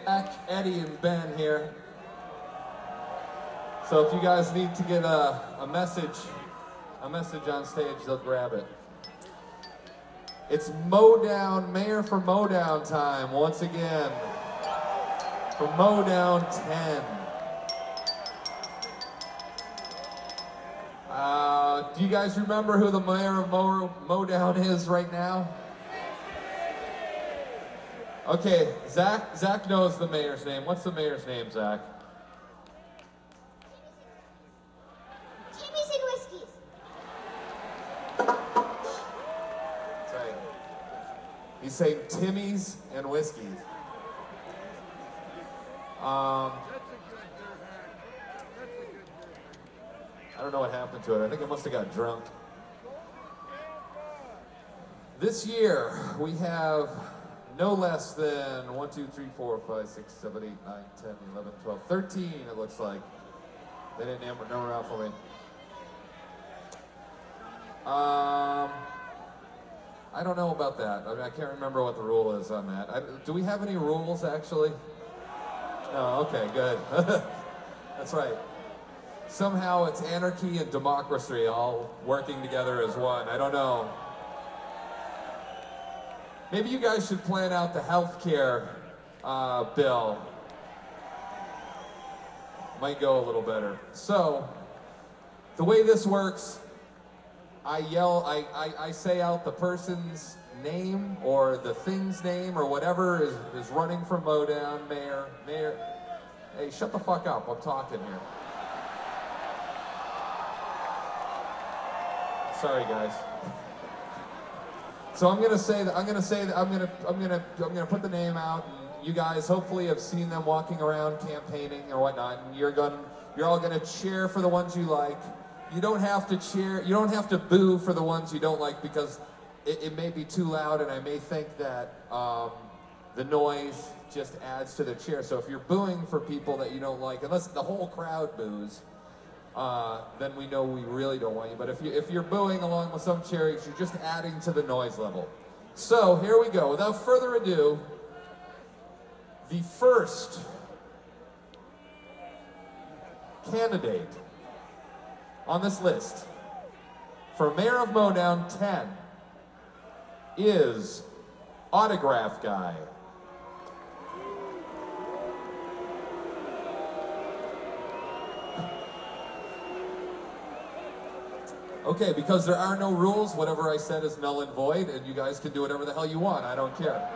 Zach, Eddie, and Ben here. So if you guys need to get a message on stage, they'll grab it. It's Modown, Mayor for Modown time once again. For Modown 10. Do you guys remember who the mayor of Modown is right now? Okay, Zach knows the mayor's name. What's the mayor's name, Zach? Timmy's and Whiskies. That's right. He's saying Timmy's and Whiskies. I don't know what happened to it. I think it must have got drunk. This year, we have no less than 1, 2, 3, 4, 5, 6, 7, 8, 9, 10, 11, 12, 13, it looks like. They didn't number out for me. I don't know about that. I mean, I can't remember what the rule is on that. Do we have any rules, actually? No, okay, good. That's right. Somehow it's anarchy and democracy all working together as one. I don't know. Maybe you guys should plan out the healthcare bill. Might go a little better. So, the way this works, I say out the person's name or the thing's name or whatever is running for Modown, mayor. Hey, shut the fuck up, I'm talking here. Sorry, guys. So I'm gonna put the name out, and you guys hopefully have seen them walking around campaigning or whatnot, and you're all gonna cheer for the ones you like. You don't have to cheer, you don't have to boo for the ones you don't like, because it may be too loud, and I may think that the noise just adds to the cheer. So if you're booing for people that you don't like, unless the whole crowd boos, then we know we really don't want you. But if you're booing along with some cheers, you're just adding to the noise level. So here we go. Without further ado, the first candidate on this list for Mayor of Modown 10 is Autograph Guy. Okay, because there are no rules, whatever I said is null and void, and you guys can do whatever the hell you want. I don't care.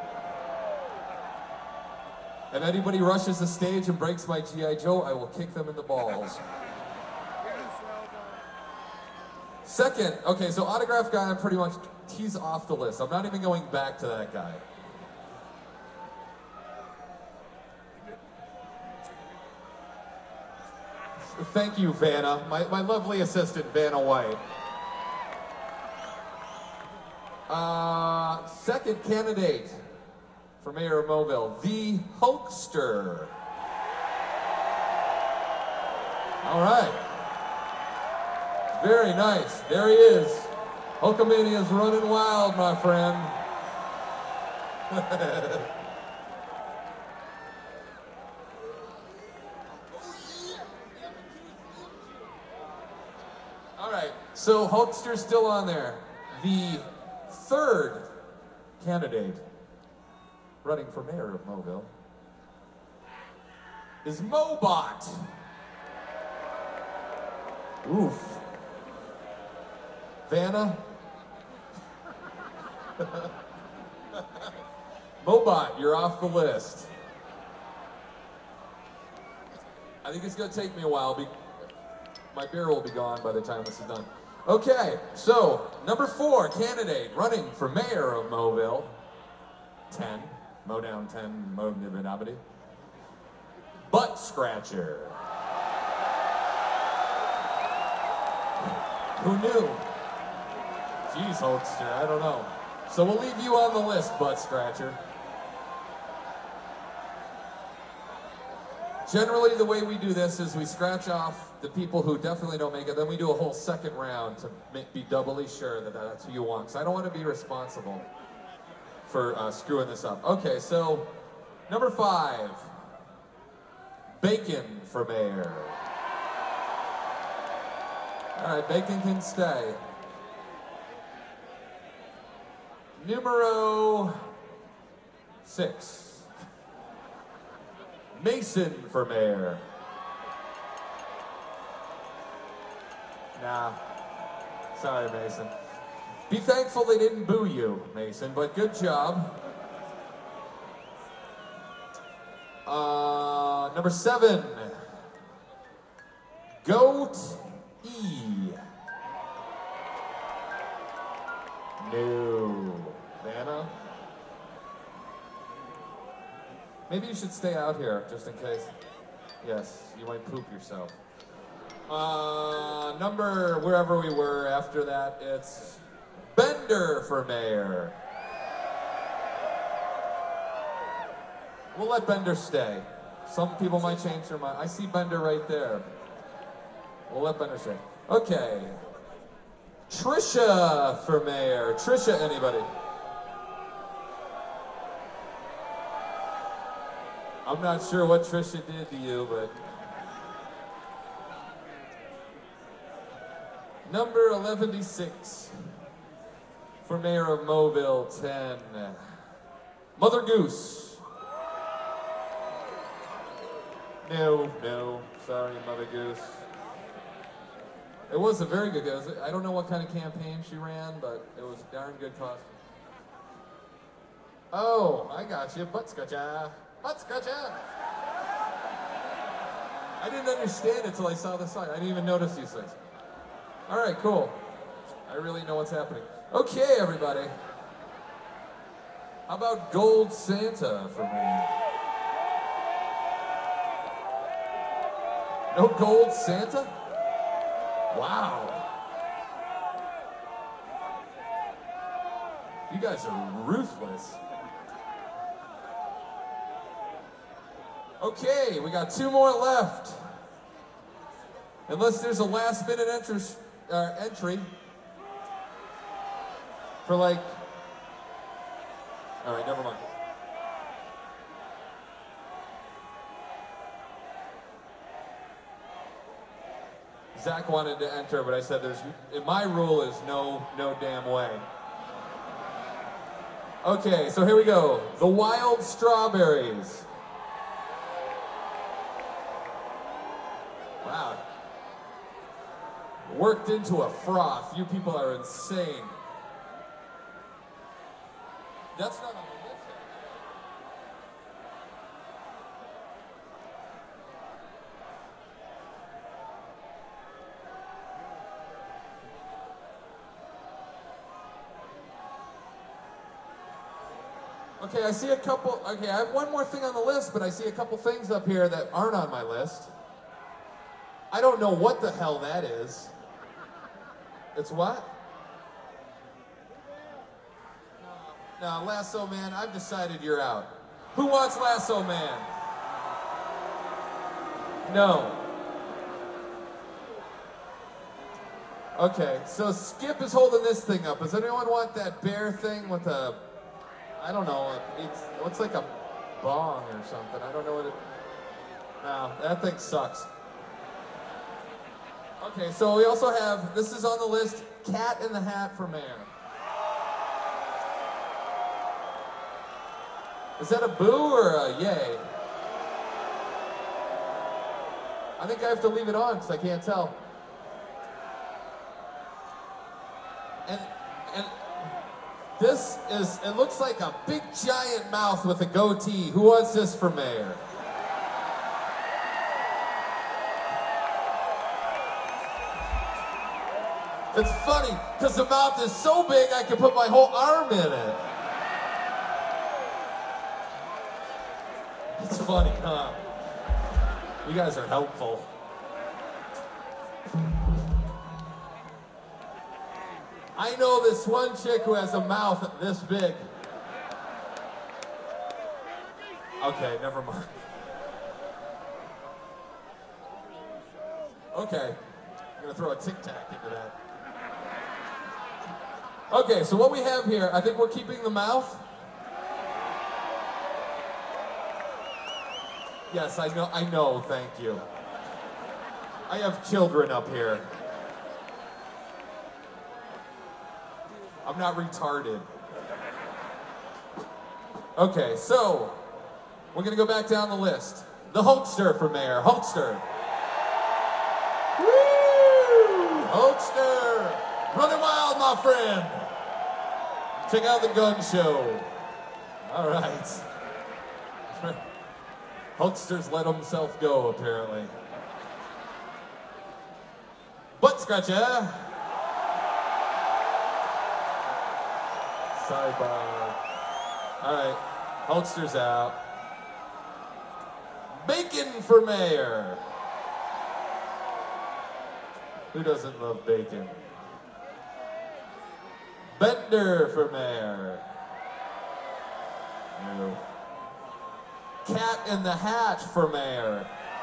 If anybody rushes the stage and breaks my G.I. Joe, I will kick them in the balls. Second, okay, so Autograph Guy, I'm pretty much, he's off the list. I'm not even going back to that guy. Thank you, Vanna, my lovely assistant, Vanna White. Second candidate for Mayor of Mobile, the Hulkster. All right. Very nice. There he is. Hulkamania's running wild, my friend. All right, so Hulkster's still on there. The third candidate running for mayor of Mobile is Mobot. Oof. Vanna? Mobot, you're off the list. I think it's gonna take me a while. My beer will be gone by the time this is done. Okay, so number 4 candidate running for mayor of Mobile 10, Modown 10, Modown, Butt Scratcher. Who knew? Jeez, Hulkster, I don't know. So we'll leave you on the list, Butt Scratcher. Generally, the way we do this is we scratch off the people who definitely don't make it, then we do a whole second round to be doubly sure that that's who you want. Because I don't want to be responsible for screwing this up. Okay, so number 5, Bacon for mayor. All right, Bacon can stay. Numero 6. Mason for mayor. Nah. Sorry, Mason. Be thankful they didn't boo you, Mason, but good job. Number 7. Goat E. No. Vanna? Maybe you should stay out here, just in case. Yes, you might poop yourself. Number, wherever we were after that, it's Bender for mayor. We'll let Bender stay. Some people might change their mind. I see Bender right there. We'll let Bender stay. Okay. Trisha for mayor. Trisha, anybody? I'm not sure what Trisha did to you, but... Number 116 for mayor of Mobile 10. Mother Goose. No, sorry, Mother Goose. It was a very good guy. I don't know what kind of campaign she ran, but it was a darn good costume. Oh, I got you. Buttscotcha. Buttscotcha. I didn't understand it till I saw the sign. I didn't even notice these things. All right, cool. I really know what's happening. Okay, everybody. How about Gold Santa for me? No Gold Santa? Wow. You guys are ruthless. Okay, we got 2 more left. Unless there's a last-minute entry for like... All right, never mind. Zach wanted to enter, but I said my rule is no damn way. Okay, so here we go. The Wild Strawberries. Wow. Worked into a froth. You people are insane. That's not on the list. Okay, I see a couple. Okay, I have one more thing on the list, but I see a couple things up here that aren't on my list. I don't know what the hell that is. It's what? No, Lasso Man, I've decided you're out. Who wants Lasso Man? No. Okay, so Skip is holding this thing up. Does anyone want that bear thing with a, I don't know, it looks like a bong or something. I don't know what it, no, that thing sucks. Okay, so we also have, this is on the list, Cat in the Hat for mayor. Is that a boo or a yay? I think I have to leave it on because I can't tell. And this is, it looks like a big giant mouth with a goatee. Who wants this for mayor? It's funny, because the mouth is so big I can put my whole arm in it. It's funny, huh? You guys are helpful. I know this one chick who has a mouth this big. Okay, never mind. Okay, I'm gonna throw a Tic Tac into that. Okay, so what we have here, I think we're keeping the mouth. Yes, I know, thank you. I have children up here. I'm not retarded. Okay, so we're gonna go back down the list. The Hulkster for mayor. Hulkster. Woo! Hulkster! Running wild, my friend! Check out the gun show. All right. Hulkster's let himself go, apparently. Butt scratcher. Sorry, Bob. All right, Hulkster's out. Bacon for mayor. Who doesn't love bacon? Bender for mayor. No. Cat in the Hat for mayor.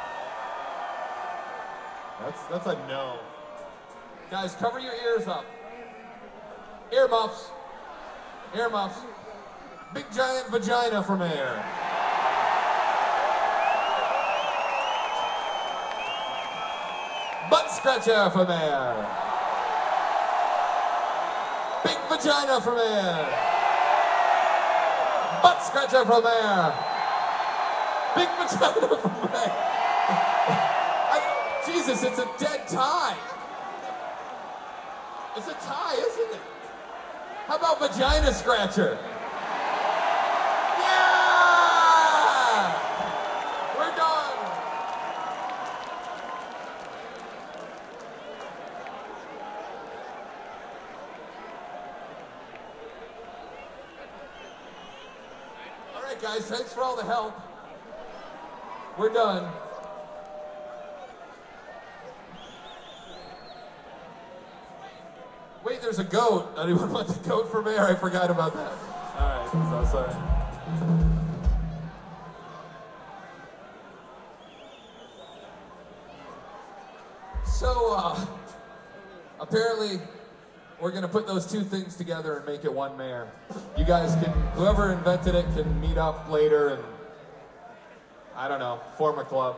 That's a no. Guys, cover your ears up. Earmuffs. Earmuffs. Big giant vagina for mayor. Butt scratcher for mayor. Big vagina for mayor. Butt scratcher for mayor. Big vagina for mayor. Jesus, it's a dead tie. It's a tie, isn't it? How about vagina scratcher? Yeah! We're done. All right, guys, thanks for all the help. We're done. Wait, there's a goat. Anyone want the goat for mayor? I forgot about that. All right, so sorry. So, apparently, we're gonna put those two things together and make it one mayor. You guys can, whoever invented it can meet up later and, I don't know, form a club.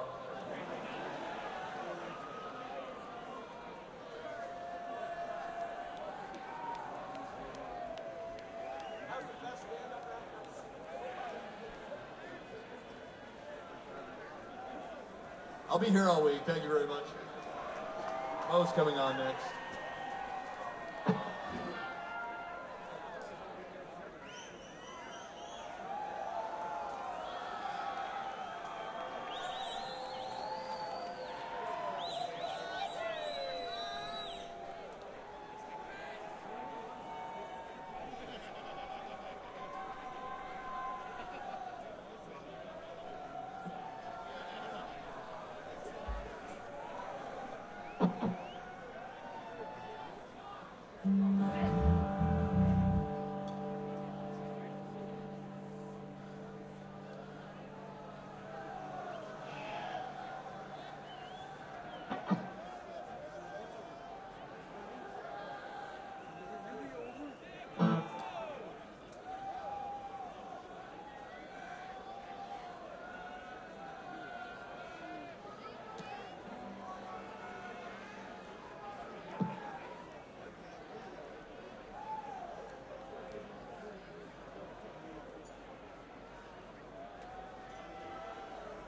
I'll be here all week. Thank you very much. Mo's coming on next.